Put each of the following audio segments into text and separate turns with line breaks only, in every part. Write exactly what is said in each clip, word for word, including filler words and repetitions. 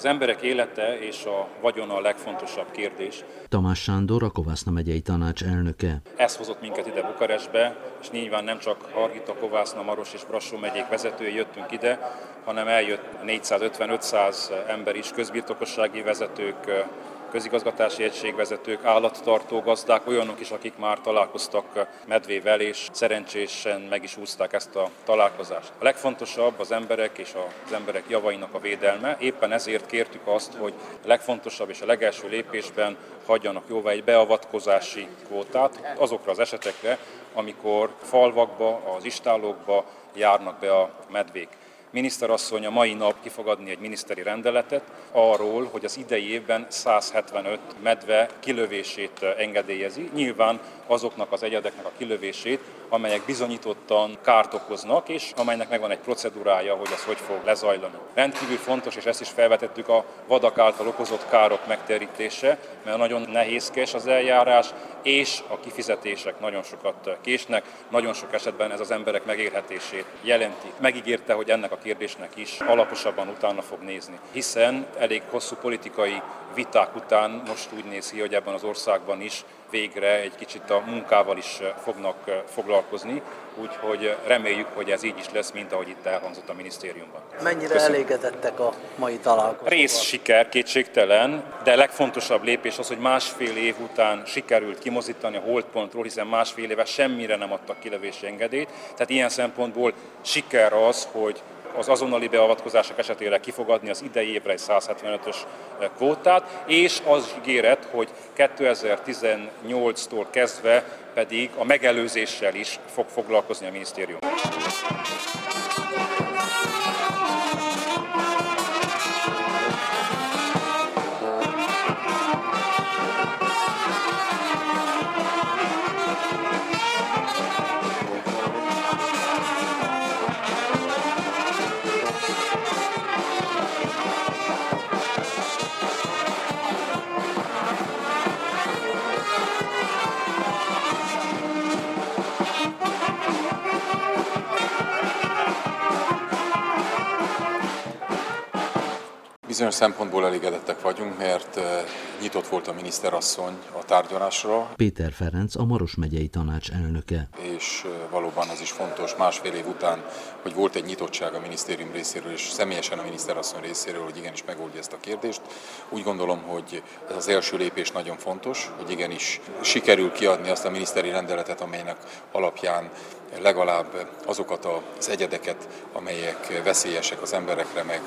Az emberek élete és a vagyona a legfontosabb kérdés.
Tamás Sándor, a Kovászna megyei tanács elnöke.
Ez hozott minket ide Bukarestbe, és nyilván nem csak Hargita, Kovászna, Maros és Brassó megyék vezetői jöttünk ide, hanem eljött négyszázötven-ötszáz ember is, közbirtokossági vezetők, közigazgatási egységvezetők, állattartó gazdák, olyanok is, akik már találkoztak medvével, és szerencsésen meg is úszták ezt a találkozást. A legfontosabb az emberek és az emberek javainak a védelme, éppen ezért kértük azt, hogy a legfontosabb és a legelső lépésben hagyjanak jóvá egy beavatkozási kvótát azokra az esetekre, amikor falvakba, az istállókba járnak be a medvék. Miniszterasszony a mai nap ki fog adni egy miniszteri rendeletet arról, hogy az idei évben száz hetvenöt medve kilövését engedélyezi. Nyilván azoknak az egyedeknek a kilövését, amelyek bizonyítottan kárt okoznak, és amelynek megvan egy procedúrája, hogy ez hogy fog lezajlani. Rendkívül fontos, és ezt is felvetettük, a vadak által okozott károk megtérítése, mert nagyon nehézkes az eljárás, és a kifizetések nagyon sokat késnek, nagyon sok esetben ez az emberek megélhetését jelenti. Megígérte, hogy ennek a kérdésnek is alaposabban utána fog nézni, hiszen elég hosszú politikai viták után most úgy néz ki, hogy ebben az országban is végre egy kicsit a munkával is fognak foglalkozni, úgyhogy reméljük, hogy ez így is lesz, mint ahogy itt elhangzott a minisztériumban.
Mennyire Köszönöm. elégedettek a mai találkozóval?
Rész siker, kétségtelen, de legfontosabb lépés az, hogy másfél év után sikerült kimozdítani a holdpontról, hiszen másfél éve semmire nem adtak kilövési engedélyt. Tehát ilyen szempontból siker az, hogy az azonnali beavatkozások esetére ki fog adni az idei évre egy száz hetvenötös kvótát, és az ígéret, hogy kétezer-tizennyolctól kezdve pedig a megelőzéssel is fog foglalkozni a minisztérium.
Bizonyos szempontból elégedettek vagyunk, mert nyitott volt a miniszterasszony a tárgyalásra.
Péter Ferenc, a Maros megyei tanács elnöke.
És valóban az is fontos másfél év után, hogy volt egy nyitottság a minisztérium részéről, és személyesen a miniszterasszony részéről, hogy igenis megoldja ezt a kérdést. Úgy gondolom, hogy ez az első lépés nagyon fontos, hogy igenis sikerül kiadni azt a miniszteri rendeletet, amelynek alapján legalább azokat az egyedeket, amelyek veszélyesek az emberekre, meg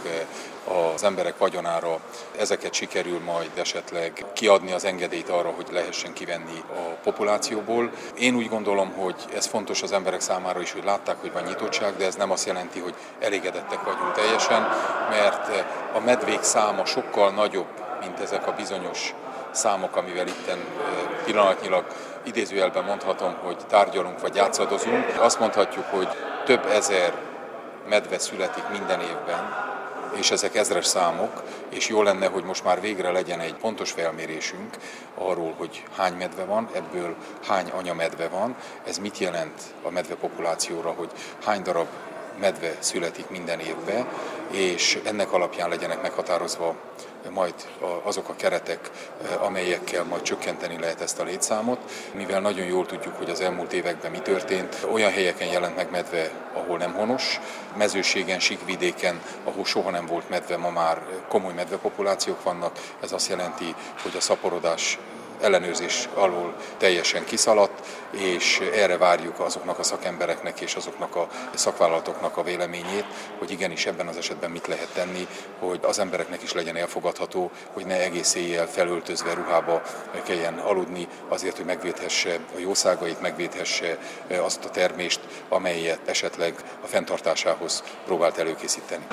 az emberek vagyonára, ezeket sikerül majd esetleg kiadni az engedélyt arra, hogy lehessen kivenni a populációból. Én úgy gondolom, hogy ez fontos az emberek számára is, hogy látták, hogy van nyitottság, de ez nem azt jelenti, hogy elégedettek vagyunk teljesen, mert a medvék száma sokkal nagyobb, mint ezek a bizonyos számok, amivel itten pillanatnyilag idézőjelben mondhatom, hogy tárgyalunk vagy játszadozunk. Azt mondhatjuk, hogy több ezer medve születik minden évben, és ezek ezres számok, és jó lenne, hogy most már végre legyen egy pontos felmérésünk arról, hogy hány medve van, ebből hány anyamedve van, ez mit jelent a medvepopulációra, hogy hány darab medve születik minden évben, és ennek alapján legyenek meghatározva majd azok a keretek, amelyekkel majd csökkenteni lehet ezt a létszámot, mivel nagyon jól tudjuk, hogy az elmúlt években mi történt. Olyan helyeken jelent meg medve, ahol nem honos, mezőségen, síkvidéken, ahol soha nem volt medve, ma már komoly medvepopulációk vannak. Ez azt jelenti, hogy a szaporodás ellenőrzés alól teljesen kiszaladt, és erre várjuk azoknak a szakembereknek és azoknak a szakvállalatoknak a véleményét, hogy igenis ebben az esetben mit lehet tenni, hogy az embereknek is legyen elfogadható, hogy ne egész éjjel felöltözve ruhába kelljen aludni, azért, hogy megvédhesse a jószágait, megvédhesse azt a termést, amelyet esetleg a fenntartásához próbált előkészíteni.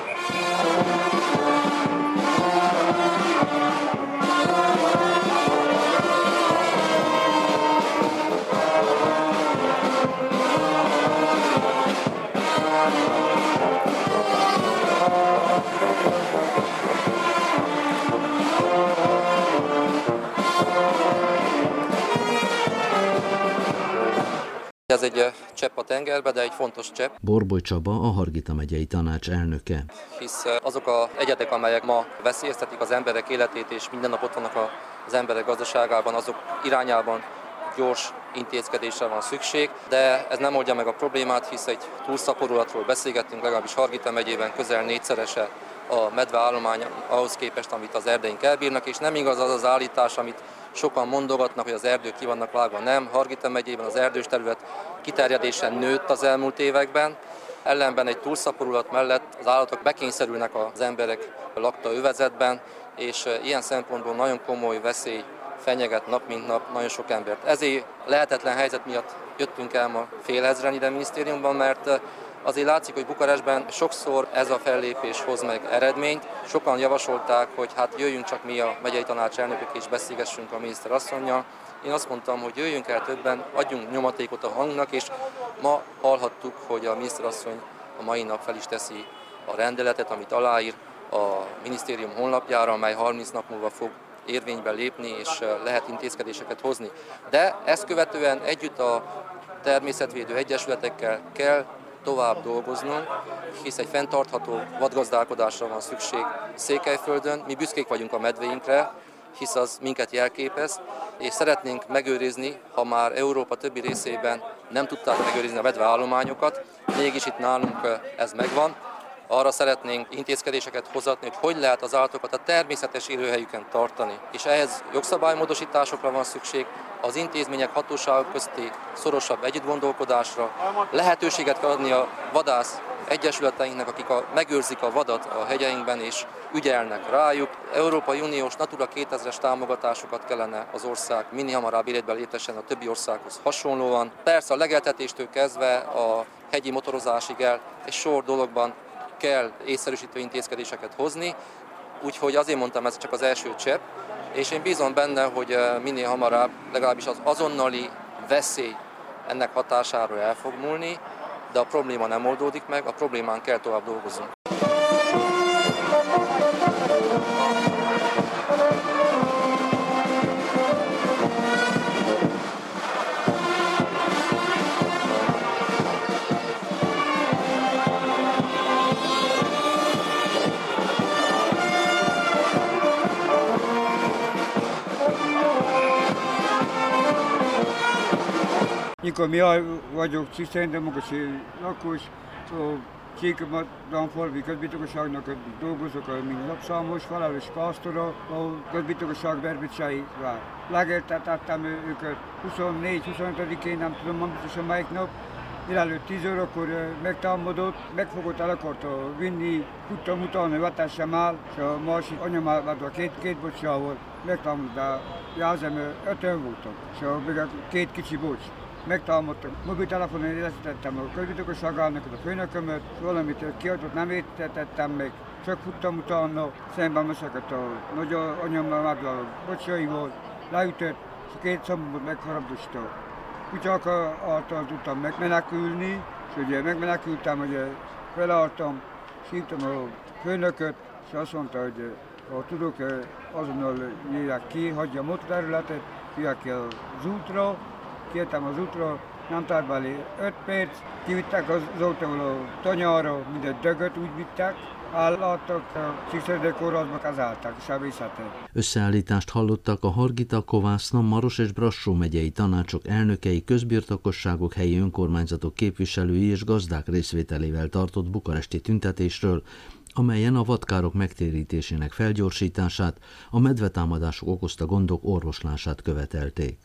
Ez egy csepp a tengerbe, de egy fontos csepp.
Borboly Csaba, a Hargita megyei tanács elnöke.
Hisz azok az egyetek, amelyek ma veszélyeztetik az emberek életét, és minden nap ott vannak az emberek gazdaságában, azok irányában gyors intézkedésre van szükség, de ez nem oldja meg a problémát, hisz egy túlszaporulatról beszélgettünk, legalábbis Hargita megyében közel négyszerese a medveállomány ahhoz képest, amit az erdéink elbírnak, és nem igaz az az állítás, amit sokan mondogatnak, hogy az erdők ki vannak vágva. Nem, Hargita megyében az erdős terület kiterjedése nőtt az elmúlt években, ellenben egy túlszaporulat mellett az állatok bekényszerülnek az emberek lakta övezetben, és ilyen szempontból nagyon komoly veszély fenyeget nap mint nap nagyon sok embert. Ezért lehetetlen helyzet miatt jöttünk el ma fél ezren ide a minisztériumban, mert azért látszik, hogy Bukarestben sokszor ez a fellépés hoz meg eredményt. Sokan javasolták, hogy hát jöjjünk csak mi a megyei tanács elnökök és beszélgessünk a miniszterasszonnyal. Én azt mondtam, hogy jöjjünk el többen, adjunk nyomatékot a hangunknak, és ma hallhattuk, hogy a miniszterasszony a mai nap fel is teszi a rendeletet, amit aláír a minisztérium honlapjára, amely harminc nap múlva fog érvénybe lépni, és lehet intézkedéseket hozni. De ezt követően együtt a természetvédő egyesületekkel kell tovább dolgoznunk, hisz egy fenntartható vadgazdálkodásra van szükség Székelyföldön. Mi büszkék vagyunk a medvéinkre, hisz az minket jelképez, és szeretnénk megőrizni, ha már Európa többi részében nem tudták megőrizni a medveállományokat, mégis itt nálunk ez megvan. Arra szeretnénk intézkedéseket hozatni, hogy hogy lehet az állatokat a természetes élőhelyüken tartani. És ehhez jogszabálymódosításokra van szükség, az intézmények hatóságok közti szorosabb együttgondolkodásra, lehetőséget kell adni a vadász egyesületeinknek, akik a, megőrzik a vadat a hegyeinkben és ügyelnek rájuk. Európai Uniós Natura kétezres támogatásokat kellene az ország minél hamarabb életbe léptessen a többi országhoz hasonlóan. Persze a legeltetéstől kezdve a hegyi motorozásig el egy sor dologban kell észszerűsítő intézkedéseket hozni, úgyhogy azért mondtam, ez csak az első csepp, és én bízom benne, hogy minél hamarabb legalábbis az azonnali veszély ennek hatásáról el fog múlni, de a probléma nem oldódik meg, a problémán kell tovább dolgoznunk.
Mikor mi vagyok szociáldemokratai lakos, a Csík-Danforbi közbirtokosságnak dolgozok, mint lapszámos, felelős pásztora, a közbirtokosság Berbicai vár. Legeltetettem őket huszonnégy-huszonötödikén, nem tudom, nem biztosan melyik nap, délelőtt tíz órakor megtámadott, megfogott, el akarta vinni, tudtam utána, vetessem el, és a másik anyamával két, két bocsával megtámadott, de jelzem, ötön voltak, és a két kicsi bocs. Megtámadtak. Mobiltelefonon éreztettem a közbirtokosságának a főnökömet, valamit kiadott, nem értettem meg, csak futtam utána, szemben meszeket a nagy anyammal, a bocsaival, leütött, és a két szambomot megharabdostak. Úgy által tudtam megmenekülni, és ugye megmenekültem, ugye felálltam, és hívtam a főnököt, és azt mondta, hogy ha tudok, azonnal jöjjek ki, hagyja a motorterületet, jöjjek ki az útra, kijöttem az útra, nem tart belé öt perc, kivittek az autóval a tanyára, mindegy dögöt úgy vittek, állottak, a Szikszerdőkórházba kezeltek, sebészetet.
Összeállítást hallottak a Hargita, Kovászna, Maros és Brassó megyei tanácsok elnökei, közbirtokosságok, helyi önkormányzatok képviselői és gazdák részvételével tartott bukaresti tüntetésről, amelyen a vadkárok megtérítésének felgyorsítását, a medvetámadások okozta gondok orvoslását követelték.